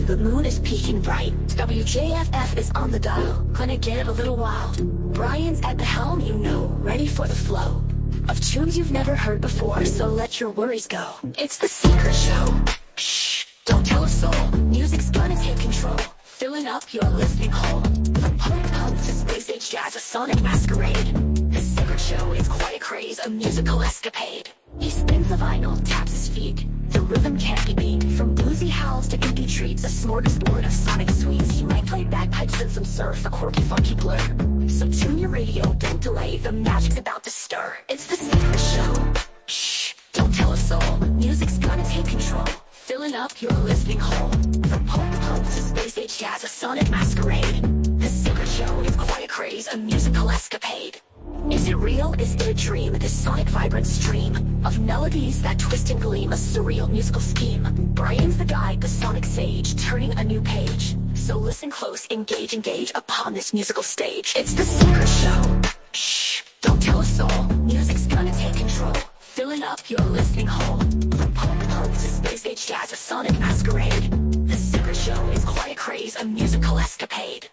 the moon is peeking bright. WJFF is on the dial, gonna get a little wild. Brian's at the helm, you know, ready for the flow of tunes you've never heard before, so let your worries go. It's The Secret Show. Shh, don't tell a soul. Music's gonna take control, filling up your listening hole. From punk to space age jazz, a sonic masquerade. The Secret Show is quite a craze, a musical escapade. He spins the vinyl, taps his feet. The rhythm can't be beat. From bluesy howls to indie treats, a smorgasbord of sonic sweets. He might play bagpipes and some surf, a quirky, funky blur. So tune your radio, don't delay. The magic's about to stir. It's The Secret Show. Shh, don't tell a soul. Music's gonna take control, filling up your listening hole. From punk to space age jazz, a sonic masquerade. The Secret Show is quite a craze, a musical escapade. Is it real? Is it a dream? This sonic vibrant stream of melodies that twist and gleam, a surreal musical scheme. Brian's the guide, the sonic sage, turning a new page. So listen close, engage upon this musical stage. It's The Secret Show. Shh, don't tell a soul. Music's gonna take control, filling up your listening hole. From punk to space age jazz, a sonic masquerade. The Secret Show is quite a craze, a musical escapade.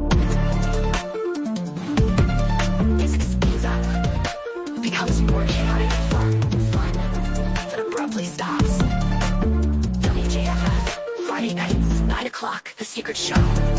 Becomes more chaotic fun that abruptly stops. WJFF, Friday nights, 9 o'clock, The Secret Show.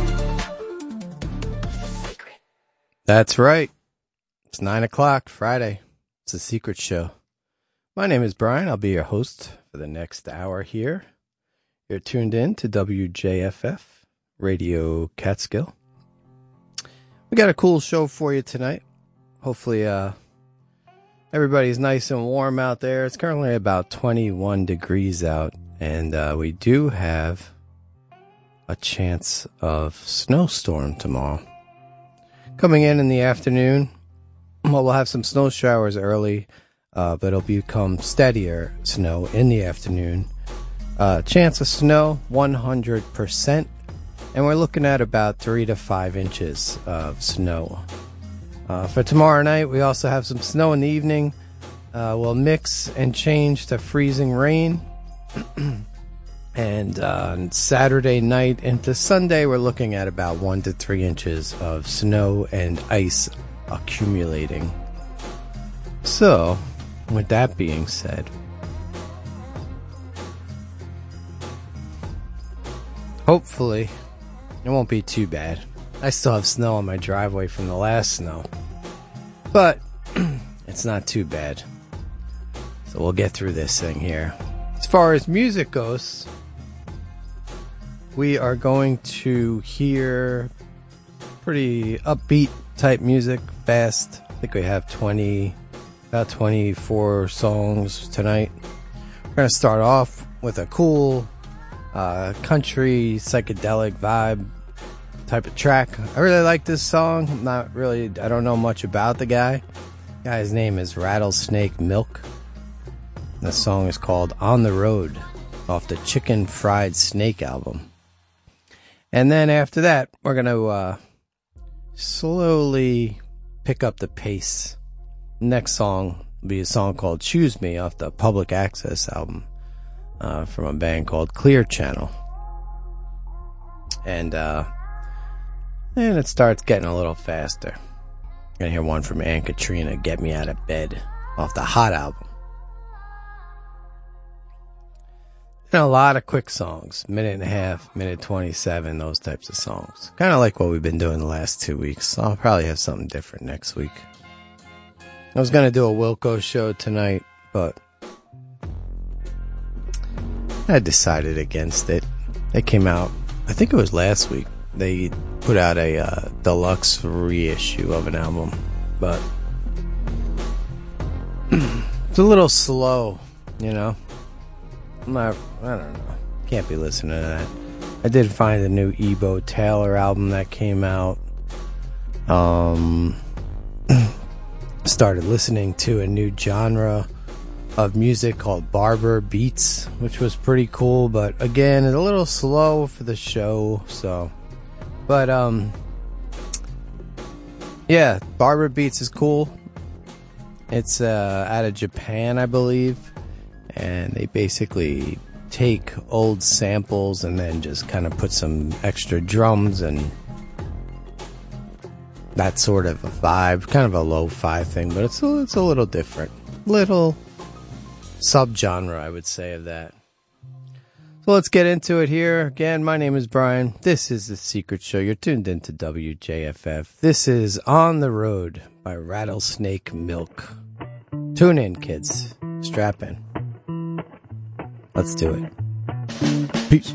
The Secret. That's right. It's 9 o'clock, Friday. It's The Secret Show. My name is Brian. I'll be your host for the next hour here. You're tuned in to WJFF, Radio Catskill. We got a cool show for you tonight. Hopefully, everybody's nice and warm out there. It's currently about 21 degrees out, and we do have a chance of snowstorm tomorrow. Coming in the afternoon, well, we'll have some snow showers early, but it'll become steadier snow in the afternoon. Chance of snow, 100%, and we're looking at about 3 to 5 inches of snow. For tomorrow night, we also have some snow in the evening. We'll mix and change to freezing rain. And on Saturday night into Sunday, we're looking at about 1 to 3 inches of snow and ice accumulating. So, with that being said, hopefully it won't be too bad. I still have snow on my driveway from the last snow, but it's not too bad. So we'll get through this thing here. As far as music goes, we are going to hear pretty upbeat type music, fast. I think we have about 24 songs tonight. We're going to start off with a cool country psychedelic vibe type of track. I really like this song. I don't know much about the guy. The guy's name is Rattlesnake Milk. The song is called On the Road off the Chicken Fried Snake album. And then after that, we're going to slowly pick up the pace. Next song will be a song called Choose Me off the Public Access album from a band called Clear Channel. And it starts getting a little faster. You're going to hear one from Ann Katrina, Get Me Out of Bed, off the Hot album. And a lot of quick songs, minute and a half, minute 27, those types of songs. Kind of like what we've been doing the last 2 weeks. So I'll probably have something different next week. I was going to do a Wilco show tonight, but I decided against it. They came out, I think it was last week. They put out a deluxe reissue of an album, but it's a little slow, you know. I don't know. Can't be listening to that. I did find a new Ebo Taylor album that came out. Started listening to a new genre of music called Barber Beats, which was pretty cool, but again, it's a little slow for the show, so. But, yeah, Barber Beats is cool. It's out of Japan, I believe. And they basically take old samples and then just kind of put some extra drums and that sort of a vibe, kind of a lo-fi thing, but it's a little different, little subgenre, I would say, of that. So let's get into it here. Again, my name is Brian. This is The Secret Show. You're tuned into WJFF. This is On the Road by Rattlesnake Milk. Tune in, kids. Strap in. Let's do it. Peace.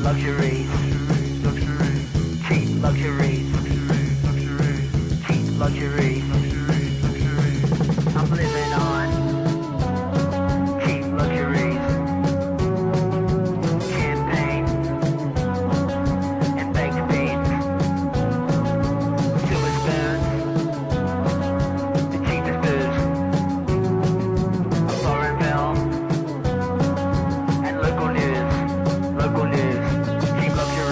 luxuries, cheap luxuries, cheap luxuries. I'm living on cheap luxuries, champagne and baked beans, silver spoons, the cheapest booze, a foreign film, and local news, cheap luxuries.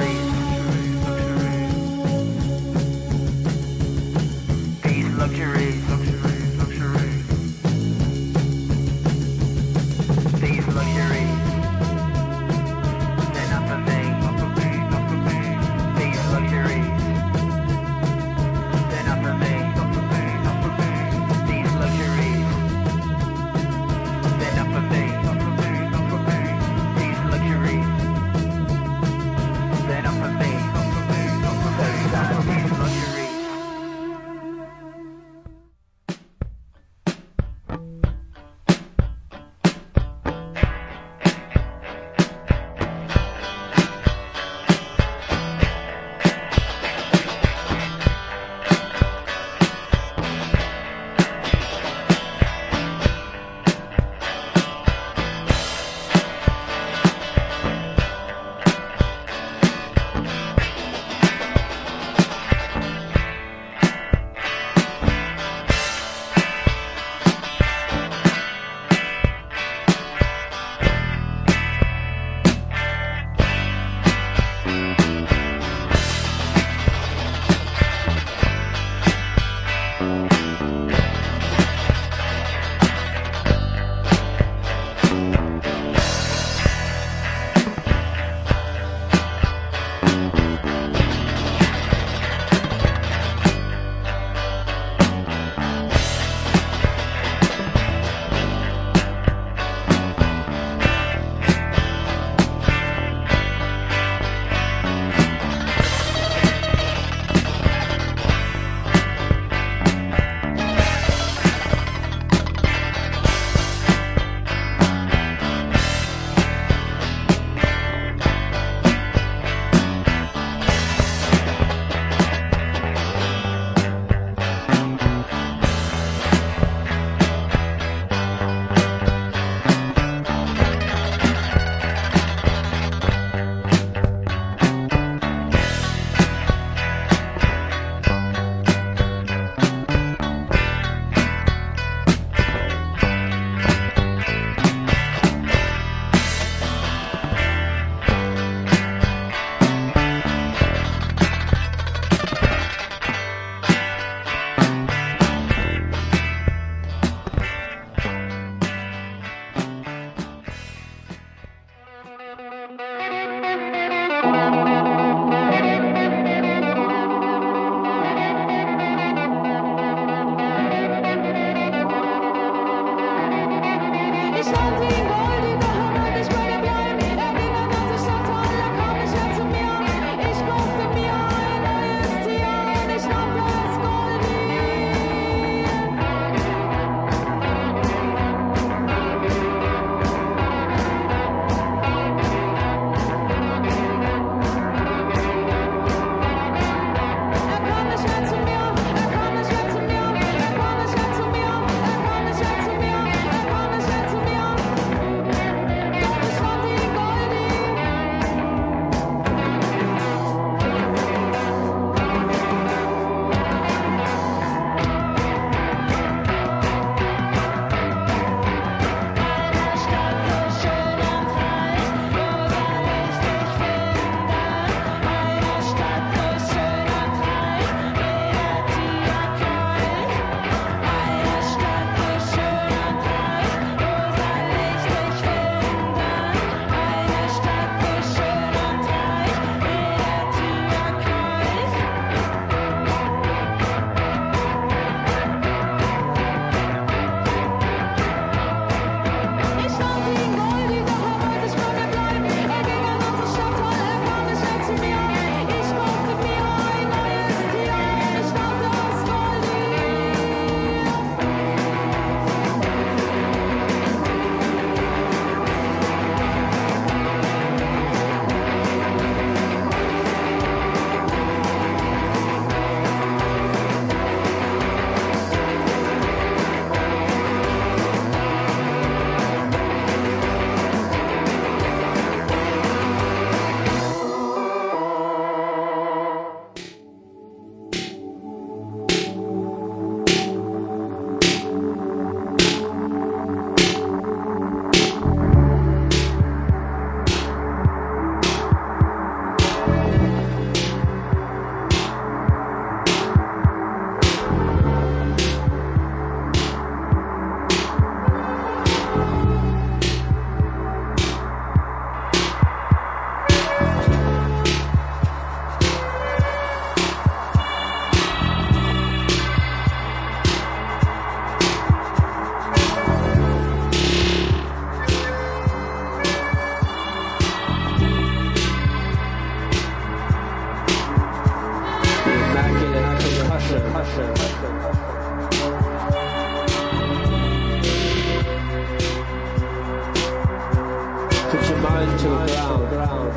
Put your mind to the ground.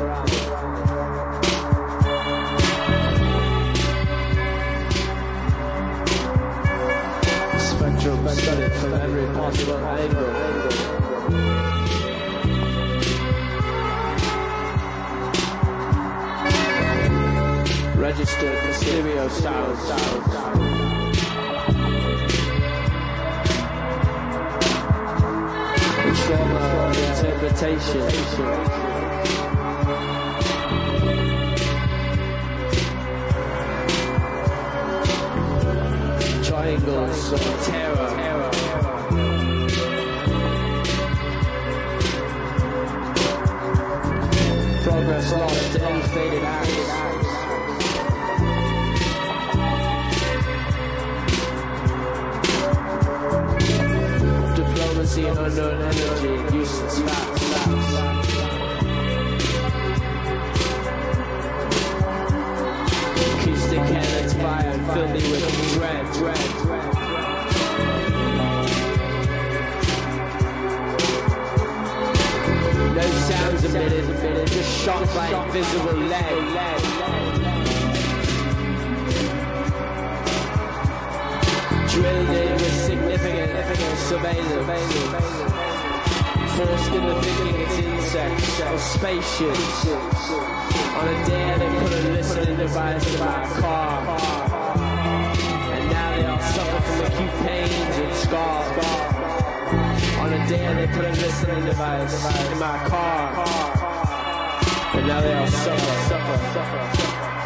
Spectrum studied from every possible angle. Registered stereo sound. Trauma interpretation. Triangles of terror. Progress lost to ill-fated acts. Diplomacy and unknown energy, useless facts. Acoustic cannons fired, filled me with dread. No sounds emitted, just shot by invisible lead. Drilled in with significant surveillance. Forced into thinking it's insects or spaceships. On a dare they put a listening device in my car. And now they all suffer from acute pains and scars. On a dare they put a listening device in my car. And now they all suffer.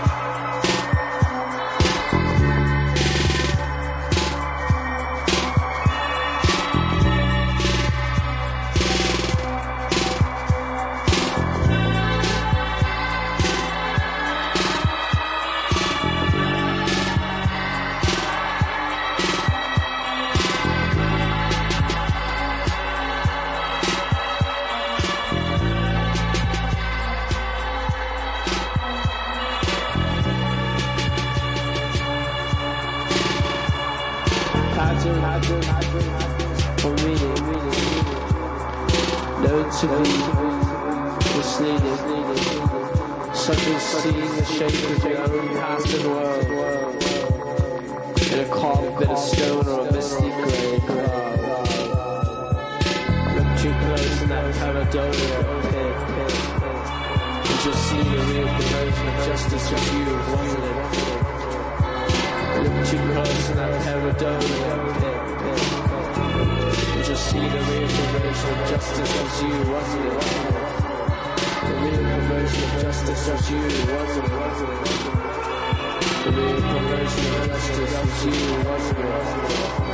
For reading, known to be misleading, such as seeing the shape of your own past and world in a carved bit of stone or a misty grey cloud. Look too close in that pareidolia pit, and you'll see the real conversion of justice was you, wasn't it? Look too close in that pareidolia pit. You just see the real conversion of justice was you, wasn't it? The real conversion of justice was you, wasn't it? The real conversion of justice was you, wasn't it?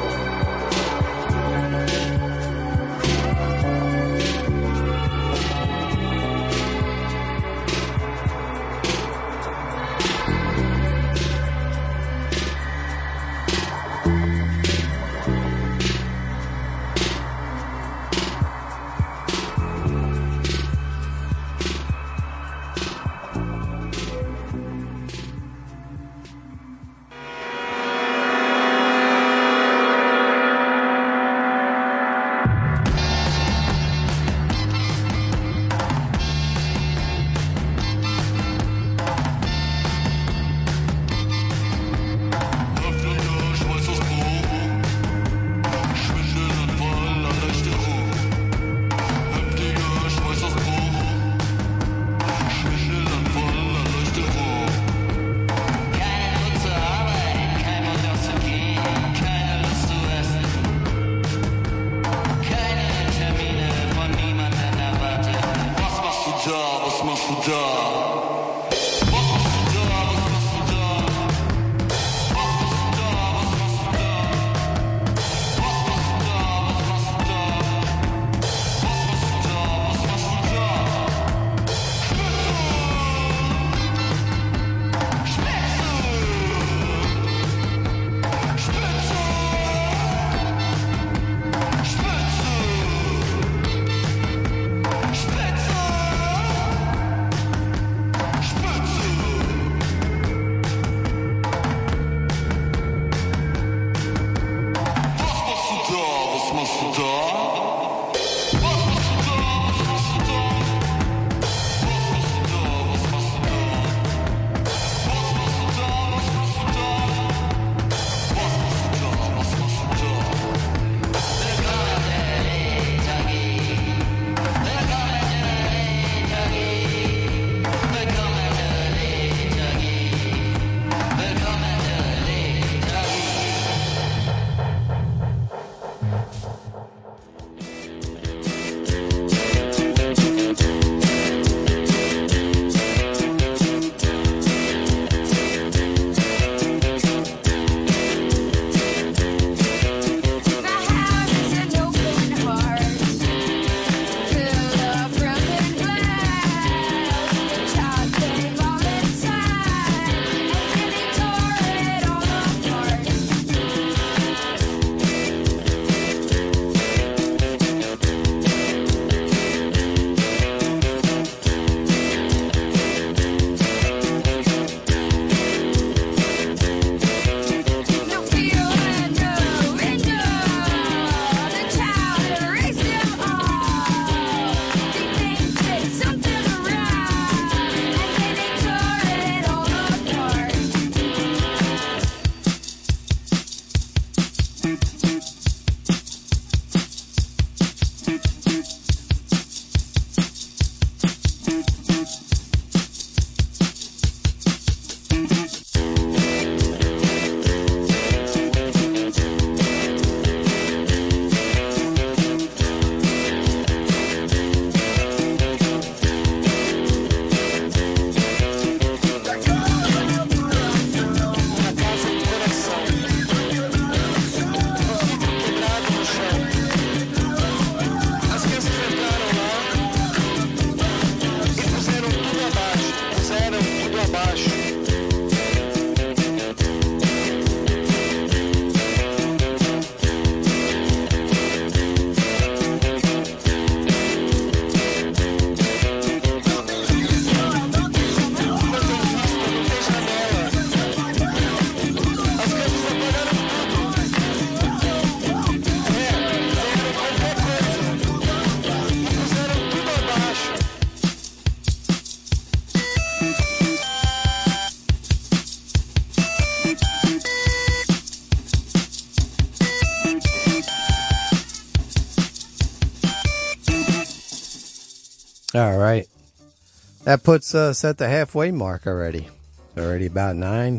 All right. That puts us at the halfway mark already. It's already about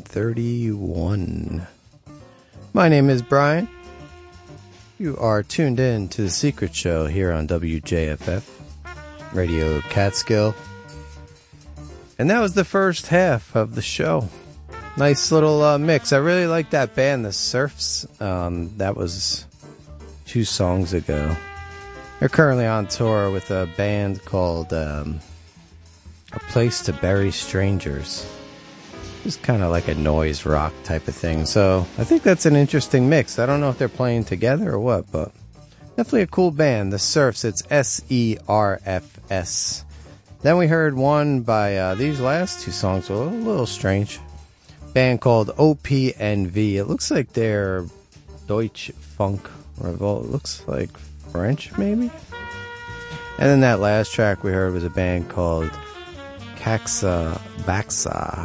9:31. My name is Brian. You are tuned in to The Secret Show here on WJFF, Radio Catskill. And that was the first half of the show. Nice little mix. I really like that band, The Surfs. That was 2 songs ago. They're currently on tour with a band called A Place to Bury Strangers. Just kind of like a noise rock type of thing. So I think that's an interesting mix. I don't know if they're playing together or what, but definitely a cool band. The Surfs, it's SERFS. Then we heard one by these last 2 songs were a little strange. Band called OPNV. It looks like they're Deutsche Funk Revolt. It looks like French, maybe? And then that last track we heard was a band called Kaxa Baxa.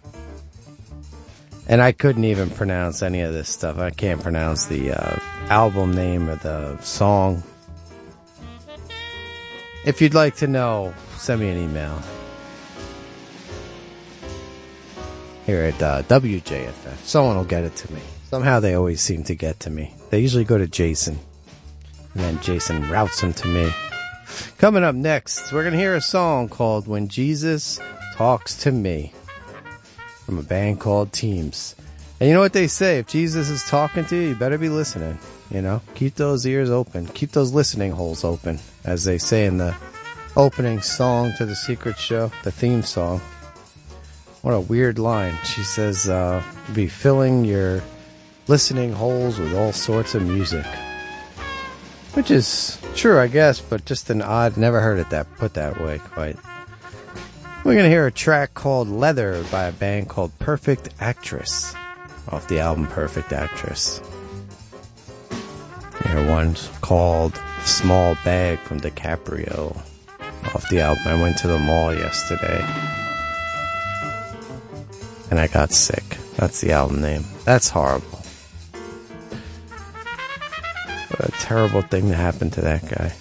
And I couldn't even pronounce any of this stuff. I can't pronounce the album name or the song. If you'd like to know, send me an email. Here at WJFF. Someone will get it to me. Somehow they always seem to get to me. They usually go to Jason. And then Jason routes them to me. Coming up next, we're going to hear a song called When Jesus Talks to Me from a band called Teams. And you know what they say? If Jesus is talking to you, you better be listening. You know, keep those ears open. Keep those listening holes open, as they say in the opening song to The Secret Show, the theme song. What a weird line. She says, be filling your listening holes with all sorts of music. Which is true, I guess, but just an odd, never heard it put that way quite. We're going to hear a track called Leather by a band called Perfect Actress off the album Perfect Actress. Here one's called Small Bag from DiCaprio off the album. I went to the mall yesterday and I got sick. That's the album name. That's horrible. What a terrible thing to happen to that guy.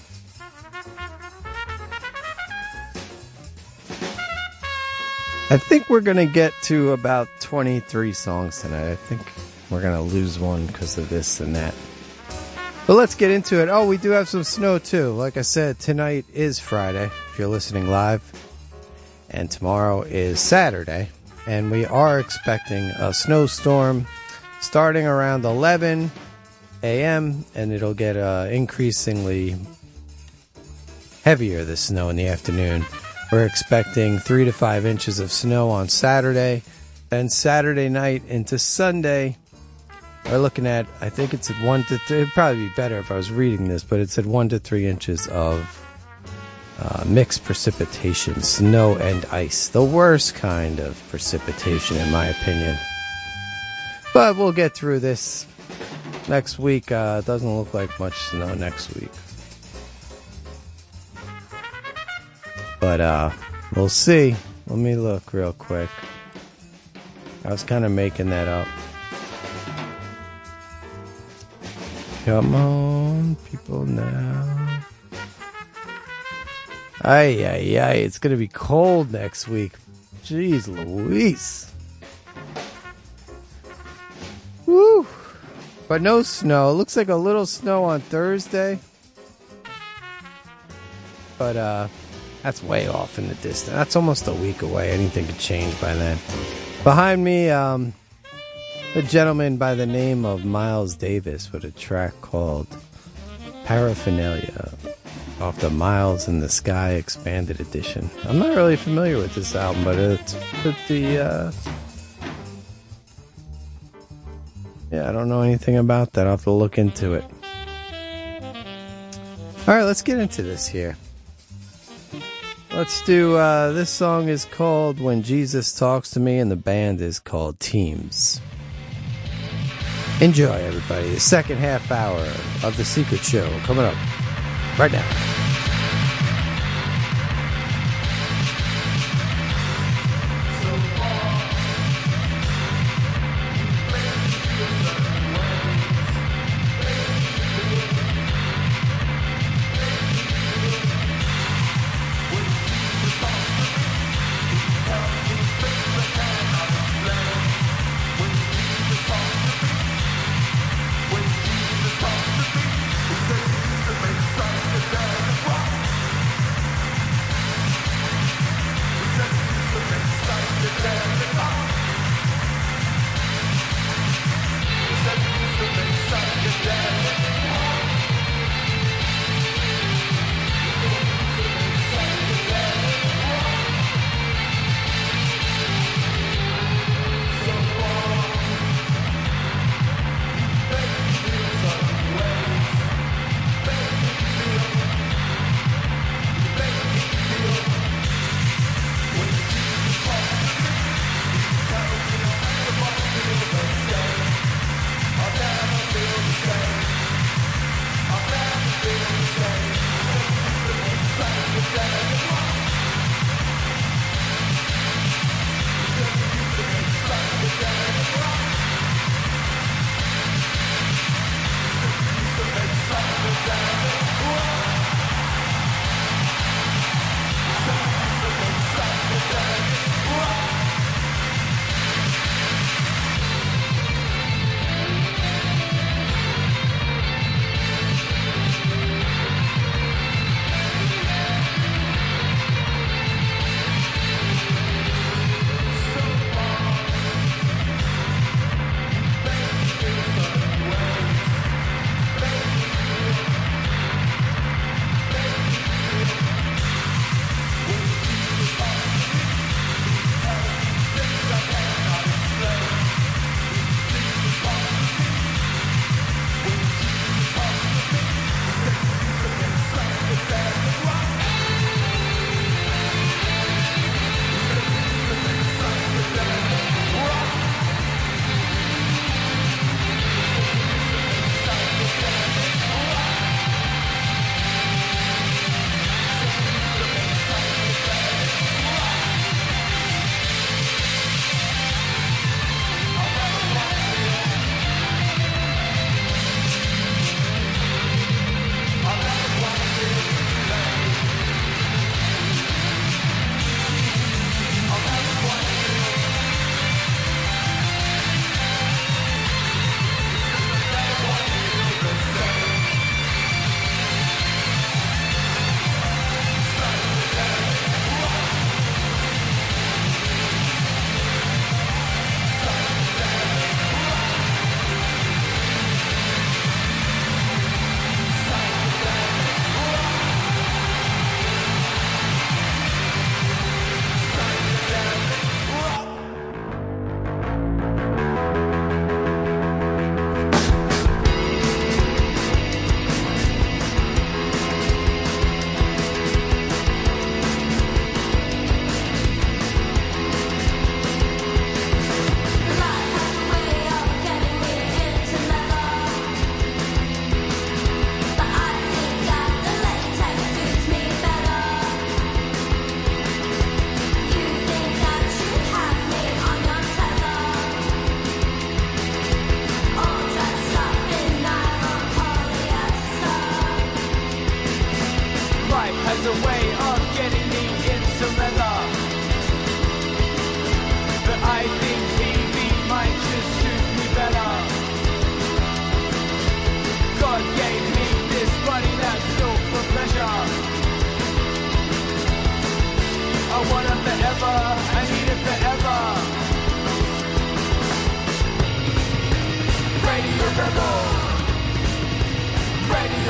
I think we're going to get to about 23 songs tonight. I think we're going to lose one because of this and that. But let's get into it. Oh, we do have some snow too. Like I said, tonight is Friday, if you're listening live. And tomorrow is Saturday. And we are expecting a snowstorm starting around 11 a.m. and it'll get increasingly heavier, the snow in the afternoon. We're expecting 3 to 5 inches of snow on Saturday. Then Saturday night into Sunday, we're looking at, I think it's at 1 to 3. It'd probably be better if I was reading this, but it's at 1 to 3 inches of mixed precipitation, snow and ice. The worst kind of precipitation, in my opinion. But we'll get through this. Next week, doesn't look like much snow next week. But we'll see. Let me look real quick. I was kind of making that up. Come on, people now. Ay, ay, ay. It's going to be cold next week. Jeez Louise. Woo. But no snow. It looks like a little snow on Thursday. But that's way off in the distance. That's almost a week away. Anything could change by then. Behind me, a gentleman by the name of Miles Davis with a track called Paraphernalia off the Miles in the Sky Expanded Edition. I'm not really familiar with this album, but it's pretty... Yeah, I don't know anything about that. I'll have to look into it. Alright, let's get into this here. Let's do, this song is called When Jesus Talks to Me, and the band is called Teams. Enjoy, everybody. The second half hour of The Secret Show coming up right now. When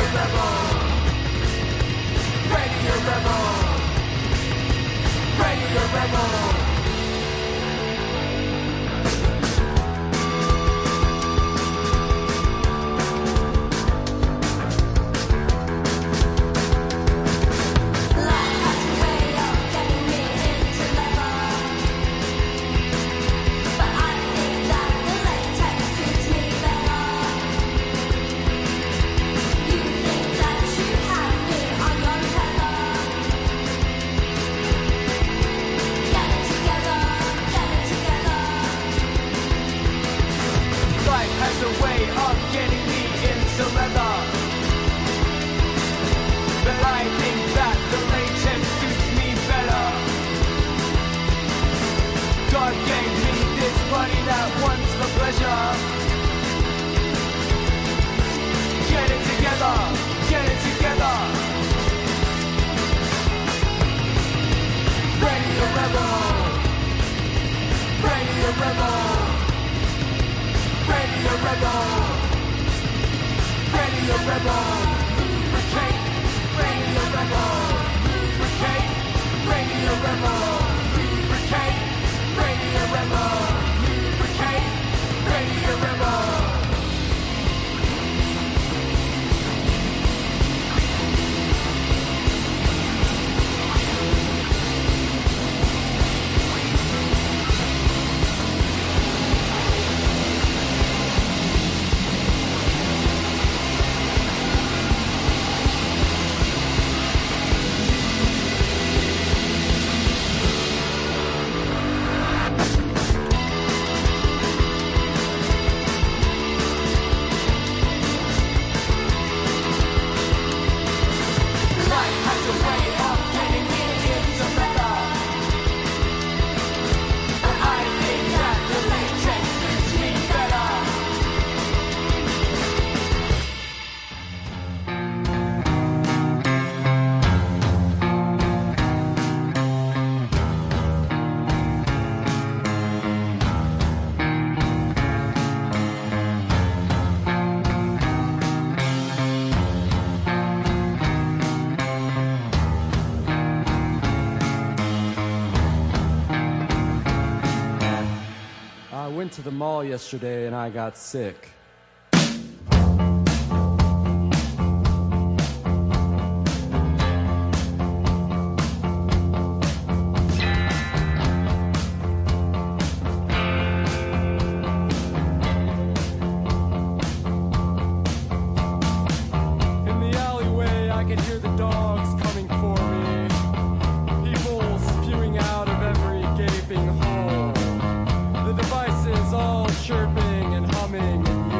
Rebel. Radio Rebel. Radio Rebel. I went to the mall yesterday and I got sick. All chirping and humming and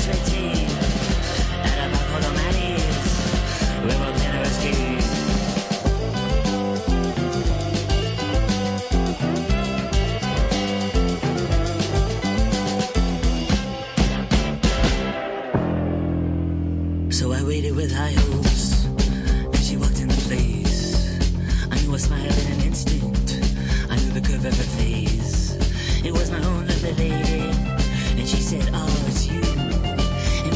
sweaty at a bar called O'Malley's. We both interested. So I waited with high hopes. Then she walked in the place. I knew a smile in an instant. I knew the curve of her face. It was my own lovely lady. And she said, oh, it's you.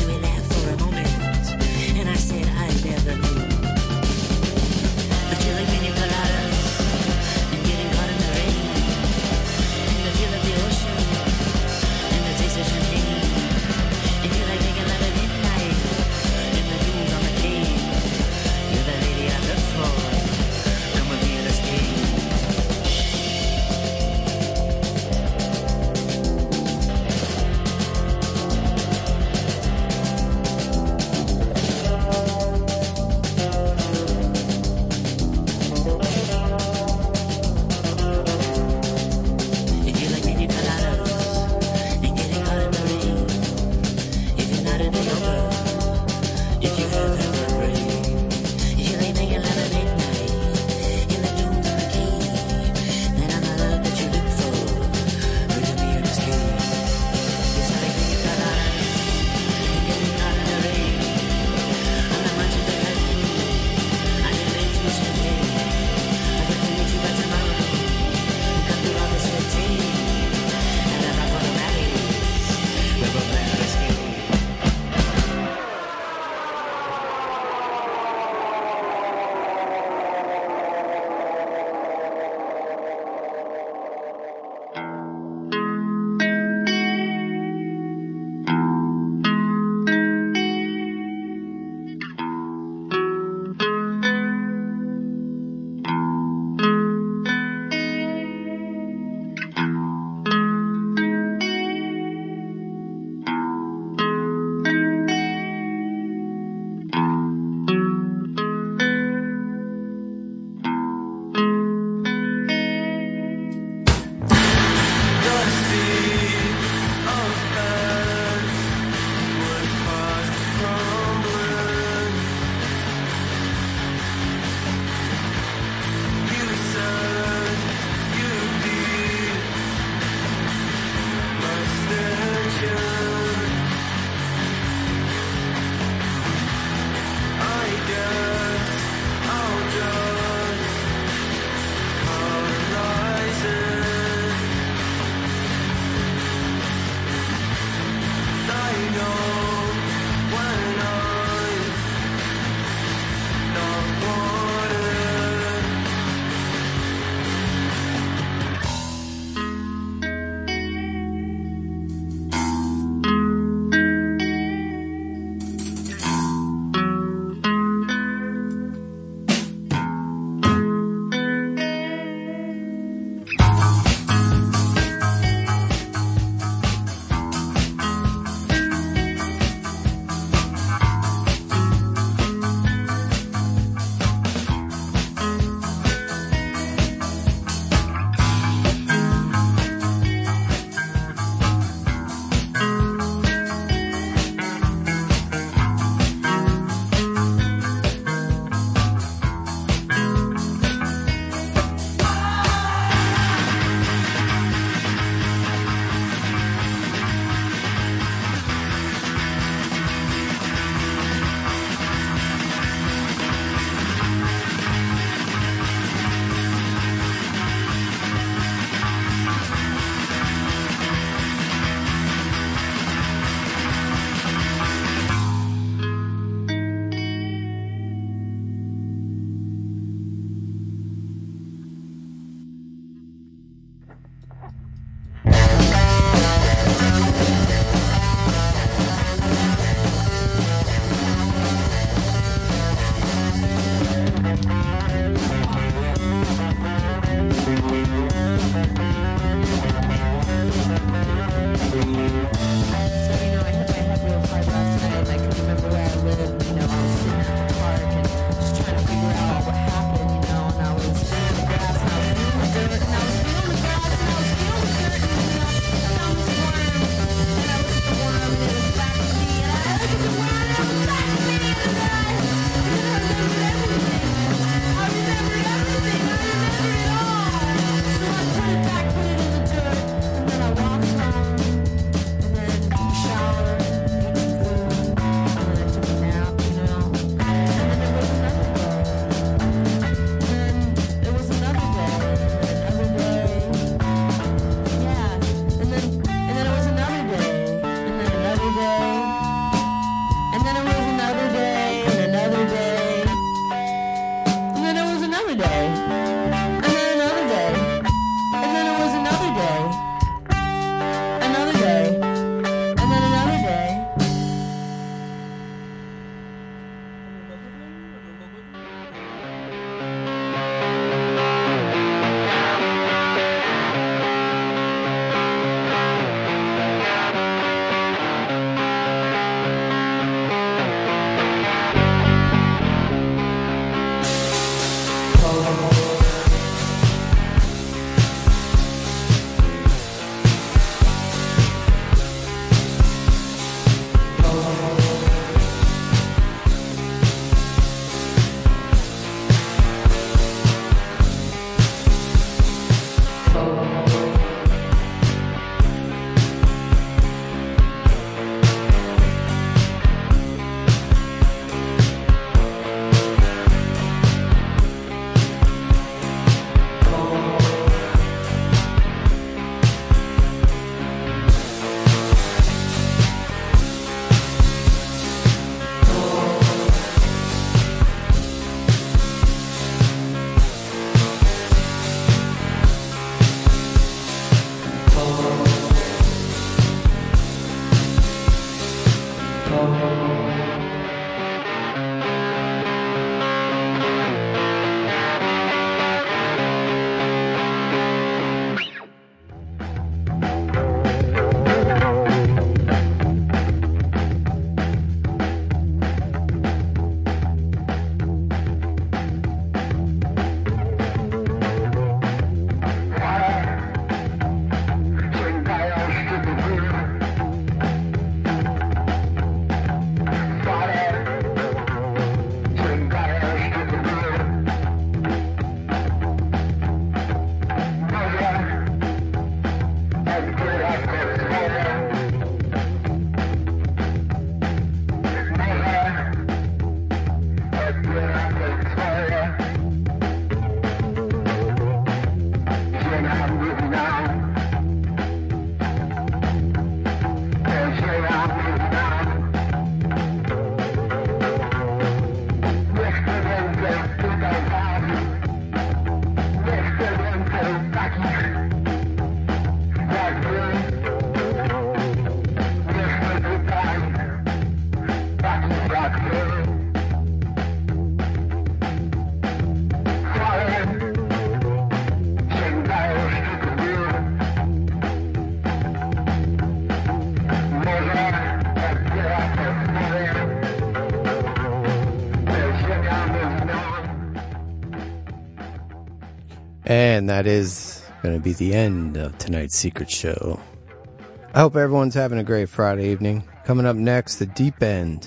And that is going to be the end of tonight's Secret Show. I hope everyone's having a great Friday evening. Coming up next, the Deep End.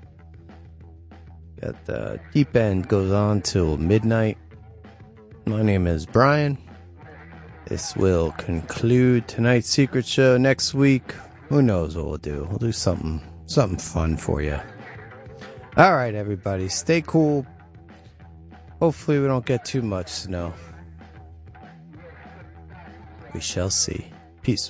Got the Deep End goes on till midnight. My name is Brian. This will conclude tonight's Secret Show. Next week, who knows what we'll do. We'll do something fun for you. All right, everybody, stay cool. Hopefully we don't get too much snow. We shall see. Peace.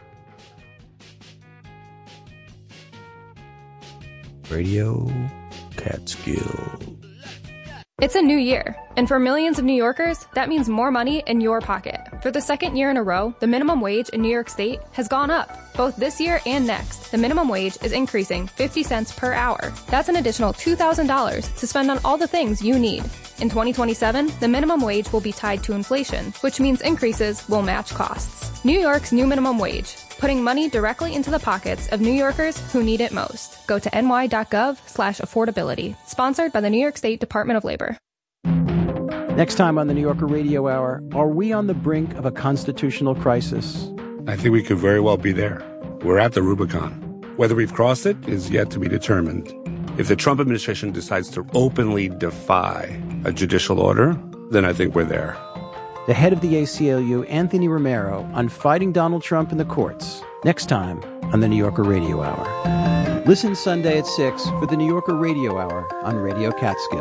Radio Catskill. It's a new year, and for millions of New Yorkers, that means more money in your pocket. For the second year in a row, the minimum wage in New York State has gone up. Both this year and next, the minimum wage is increasing 50 cents per hour. That's an additional $2,000 to spend on all the things you need. In 2027, the minimum wage will be tied to inflation, which means increases will match costs. New York's new minimum wage, putting money directly into the pockets of New Yorkers who need it most. Go to ny.gov/affordability. Sponsored by the New York State Department of Labor. Next time on the New Yorker Radio Hour, are we on the brink of a constitutional crisis? I think we could very well be there. We're at the Rubicon. Whether we've crossed it is yet to be determined. If the Trump administration decides to openly defy a judicial order, then I think we're there. The head of the ACLU, Anthony Romero, on fighting Donald Trump in the courts. Next time on the New Yorker Radio Hour. Listen Sunday at 6 for the New Yorker Radio Hour on Radio Catskill.